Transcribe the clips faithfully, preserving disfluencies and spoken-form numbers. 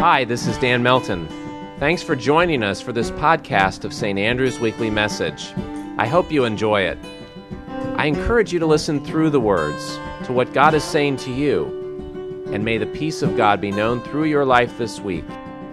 Hi, this is Dan Melton. Thanks for joining us for this podcast of Saint Andrew's Weekly Message. I hope you enjoy it. I encourage you to listen through the words to what God is saying to you, and may the peace of God be known through your life this week.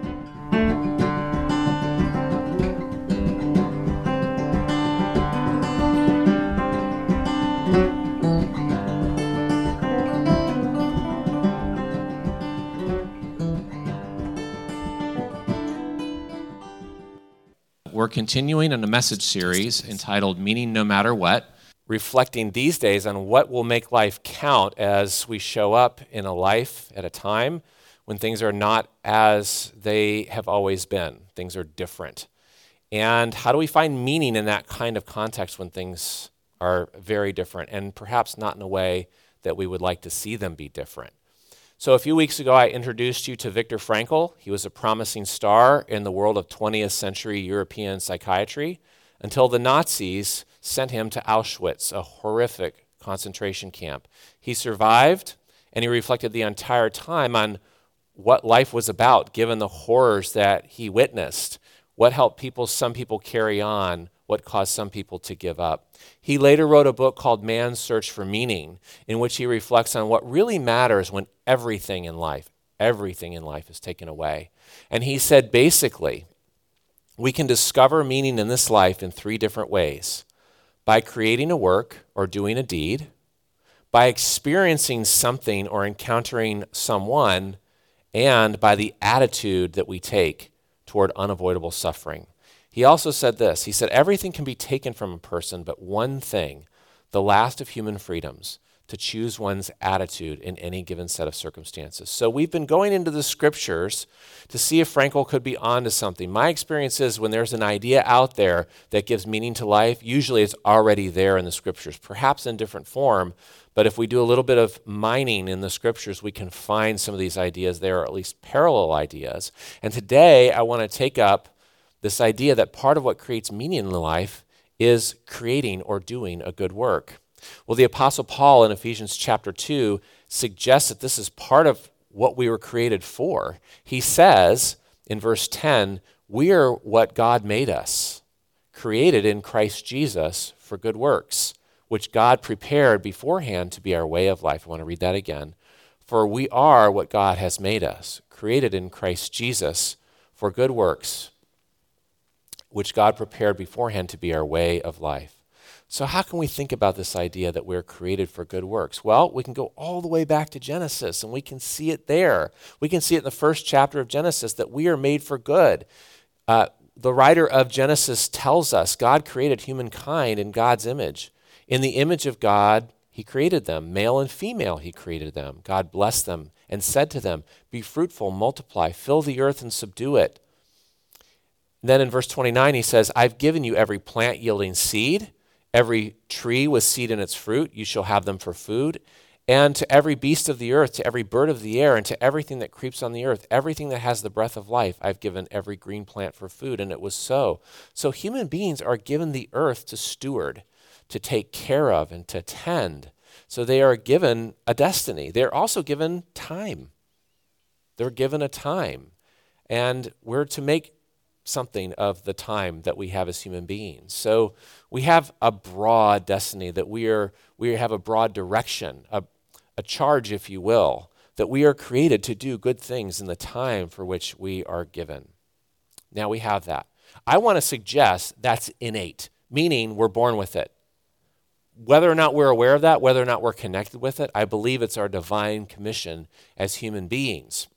We're continuing in a message series entitled Meaning No Matter What, reflecting these days on what will make life count as we show up in a life at a time when things are not as they have always been. Things are different. And how do we find meaning in that kind of context when things are very different and perhaps not in a way that we would like to see them be different? So a few weeks ago, I introduced you to Viktor Frankl. He was a promising star in the world of twentieth century European psychiatry until the Nazis sent him to Auschwitz, a horrific concentration camp. He survived, and he reflected the entire time on what life was about, given the horrors that he witnessed, what helped people, some people carry on, what caused some people to give up. He later wrote a book called Man's Search for Meaning, in which he reflects on what really matters when everything in life, everything in life is taken away. And he said, basically, we can discover meaning in this life in three different ways: by creating a work or doing a deed, by experiencing something or encountering someone, and by the attitude that we take toward unavoidable suffering. He also said this. He said, everything can be taken from a person, but one thing, the last of human freedoms, to choose one's attitude in any given set of circumstances. So we've been going into the scriptures to see if Frankl could be onto something. My experience is when there's an idea out there that gives meaning to life, usually it's already there in the scriptures, perhaps in different form. But if we do a little bit of mining in the scriptures, we can find some of these ideas there, or at least parallel ideas. And today I want to take up this idea that part of what creates meaning in life is creating or doing a good work. Well, the Apostle Paul in Ephesians chapter two suggests that this is part of what we were created for. He says in verse ten, we are what God made us, created in Christ Jesus for good works, which God prepared beforehand to be our way of life. I want to read that again. For we are what God has made us, created in Christ Jesus for good works, which God prepared beforehand to be our way of life. So how can we think about this idea that we're created for good works? Well, we can go all the way back to Genesis, and we can see it there. We can see it in the first chapter of Genesis, that we are made for good. Uh, the writer of Genesis tells us God created humankind in God's image. In the image of God, he created them. Male and female, he created them. God blessed them and said to them, be fruitful, multiply, fill the earth and subdue it. Then in verse twenty-nine, he says, I've given you every plant yielding seed, every tree with seed in its fruit, you shall have them for food. And to every beast of the earth, to every bird of the air, and to everything that creeps on the earth, everything that has the breath of life, I've given every green plant for food. And it was so. So human beings are given the earth to steward, to take care of, and to tend. So they are given a destiny. They're also given time. They're given a time. And we're to make something of the time that we have as human beings. So we have a broad destiny, that we are we have a broad direction, a, a charge, if you will, that we are created to do good things in the time for which we are given. Now we have that. I want to suggest that's innate, meaning we're born with it. Whether or not we're aware of that, whether or not we're connected with it, I believe it's our divine commission as human beings.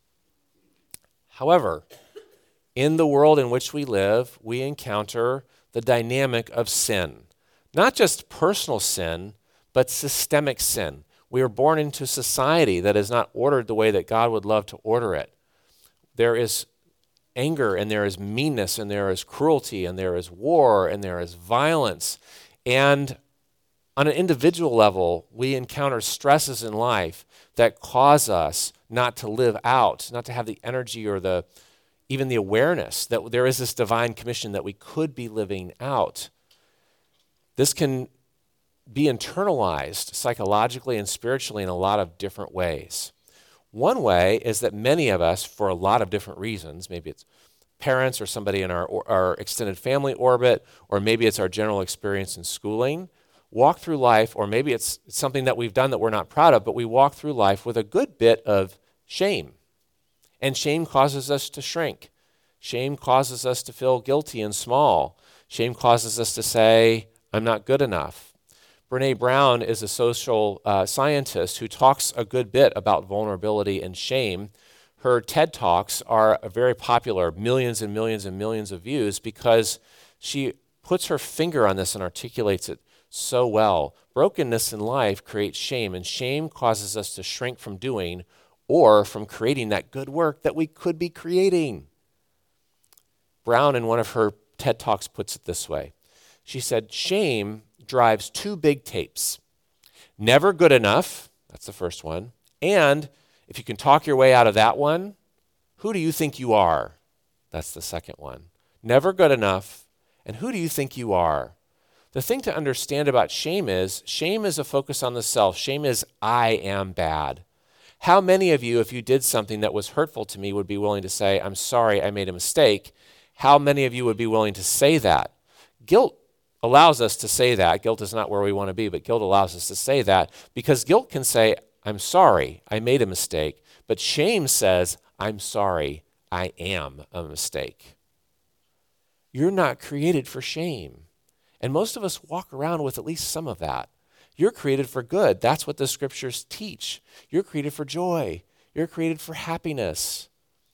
However, in the world in which we live, we encounter the dynamic of sin. Not just personal sin, but systemic sin. We are born into a society that is not ordered the way that God would love to order it. There is anger, and there is meanness, and there is cruelty, and there is war, and there is violence. And on an individual level, we encounter stresses in life that cause us not to live out, not to have the energy or the even the awareness that there is this divine commission that we could be living out. This can be internalized psychologically and spiritually in a lot of different ways. One way is that many of us, for a lot of different reasons, maybe it's parents or somebody in our, our extended family orbit, or maybe it's our general experience in schooling, walk through life, or maybe it's something that we've done that we're not proud of, but we walk through life with a good bit of shame. And shame causes us to shrink. Shame causes us to feel guilty and small. Shame causes us to say, I'm not good enough. Brene Brown is a social uh, scientist who talks a good bit about vulnerability and shame. Her TED Talks are very popular, millions and millions and millions of views, because she puts her finger on this and articulates it so well. Brokenness in life creates shame, and shame causes us to shrink from doing or from creating that good work that we could be creating. Brown, in one of her TED Talks, puts it this way. She said, shame drives two big tapes. Never good enough, that's the first one, and if you can talk your way out of that one, who do you think you are? That's the second one. Never good enough, and who do you think you are? The thing to understand about shame is, shame is a focus on the self. Shame is, I am bad. How many of you, if you did something that was hurtful to me, would be willing to say, I'm sorry, I made a mistake? How many of you would be willing to say that? Guilt allows us to say that. Guilt is not where we want to be, but guilt allows us to say that, because guilt can say, I'm sorry, I made a mistake. But shame says, I'm sorry, I am a mistake. You're not created for shame. And most of us walk around with at least some of that. You're created for good. That's what the scriptures teach. You're created for joy. You're created for happiness.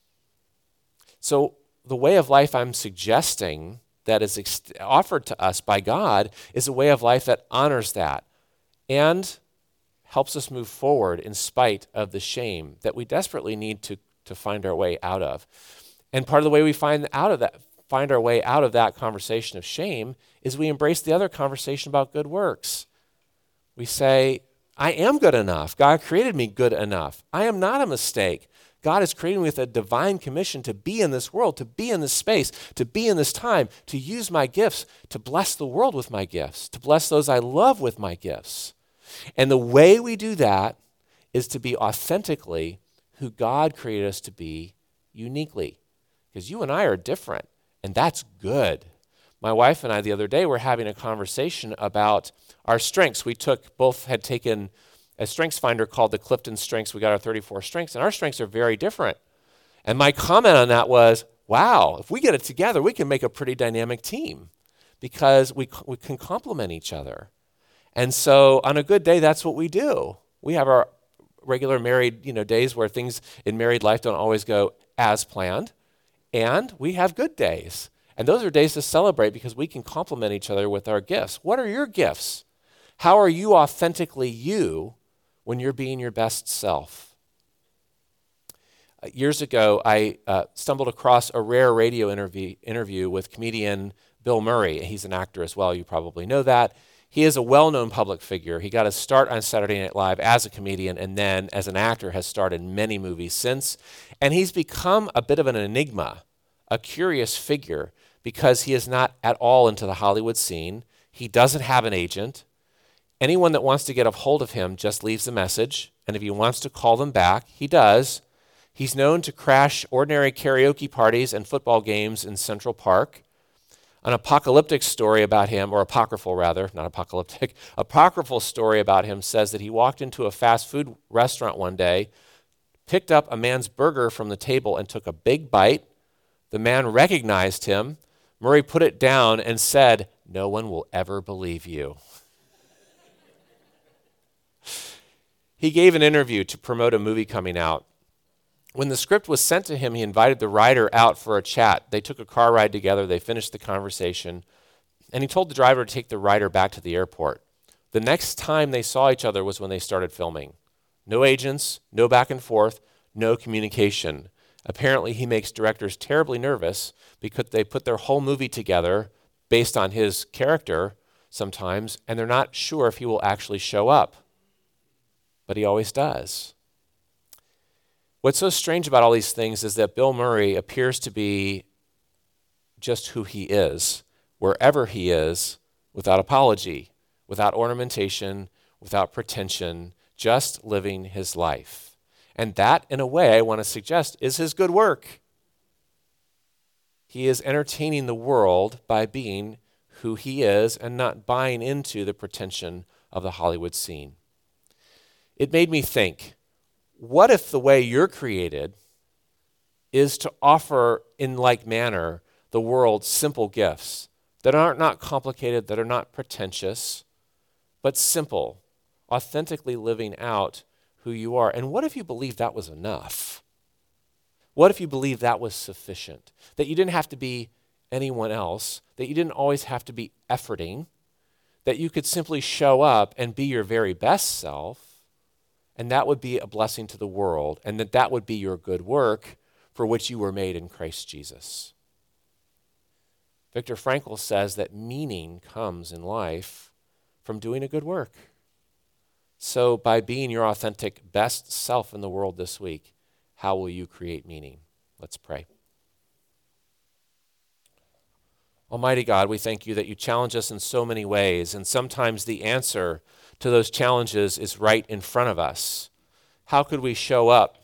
So the way of life I'm suggesting that is ex- offered to us by God is a way of life that honors that and helps us move forward in spite of the shame that we desperately need to, to find our way out of. And part of the way we find out of that, find our way out of that conversation of shame is we embrace the other conversation about good works. We say, I am good enough. God created me good enough. I am not a mistake. God is creating me with a divine commission to be in this world, to be in this space, to be in this time, to use my gifts, to bless the world with my gifts, to bless those I love with my gifts. And the way we do that is to be authentically who God created us to be uniquely. Because you and I are different, and that's good. My wife and I the other day were having a conversation about our strengths. We took, both had taken a strengths finder called the Clifton Strengths. We got our thirty-four strengths, and our strengths are very different. And my comment on that was, wow, if we get it together, we can make a pretty dynamic team because we, we can complement each other. And so on a good day, that's what we do. We have our regular married, you know, days where things in married life don't always go as planned, and we have good days. And those are days to celebrate because we can complement each other with our gifts. What are your gifts? How are you authentically you when you're being your best self? Uh, years ago, I uh, stumbled across a rare radio interview, interview with comedian Bill Murray. He's an actor as well. You probably know that. He is a well-known public figure. He got his start on Saturday Night Live as a comedian, and then as an actor has starred in many movies since. And he's become a bit of an enigma, a curious figure, because he is not at all into the Hollywood scene. He doesn't have an agent. Anyone that wants to get a hold of him just leaves a message, and if he wants to call them back, he does. He's known to crash ordinary karaoke parties and football games in Central Park. An apocalyptic story about him, or apocryphal rather, not apocalyptic, apocryphal story about him says that he walked into a fast food restaurant one day, picked up a man's burger from the table and took a big bite. The man recognized him. Murray put it down and said, "No one will ever believe you." He gave an interview to promote a movie coming out. When the script was sent to him, he invited the writer out for a chat. They took a car ride together. They finished the conversation. And he told the driver to take the writer back to the airport. The next time they saw each other was when they started filming. No agents, no back and forth, no communication. Apparently, he makes directors terribly nervous because they put their whole movie together based on his character sometimes, and they're not sure if he will actually show up. But he always does. What's so strange about all these things is that Bill Murray appears to be just who he is, wherever he is, without apology, without ornamentation, without pretension, just living his life. And that, in a way, I want to suggest, is his good work. He is entertaining the world by being who he is and not buying into the pretension of the Hollywood scene. It made me think, what if the way you're created is to offer in like manner the world simple gifts that are not complicated, that are not pretentious, but simple, authentically living out who you are? And what if you believed that was enough? What if you believed that was sufficient? That you didn't have to be anyone else, that you didn't always have to be efforting, that you could simply show up and be your very best self, and that would be a blessing to the world, and that that would be your good work for which you were made in Christ Jesus. Viktor Frankl says that meaning comes in life from doing a good work. So by being your authentic best self in the world this week, how will you create meaning? Let's pray. Almighty God, we thank you that you challenge us in so many ways, and sometimes the answer to those challenges is right in front of us. How could we show up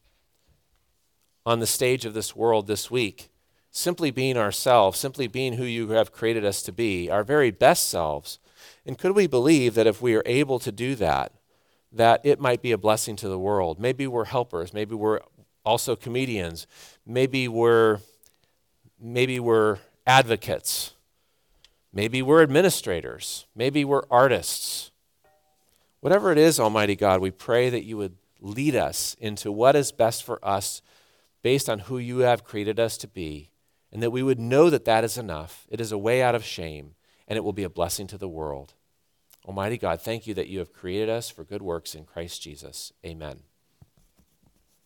on the stage of this world this week, simply being ourselves, simply being who you have created us to be, our very best selves? And could we believe that if we are able to do that, that it might be a blessing to the world? Maybe we're helpers. Maybe we're also comedians. Maybe we're, maybe we're advocates. Maybe we're administrators. Maybe we're artists. Whatever it is, Almighty God, we pray that you would lead us into what is best for us based on who you have created us to be, and that we would know that that is enough. It is a way out of shame, and it will be a blessing to the world. Almighty God, thank you that you have created us for good works in Christ Jesus. Amen.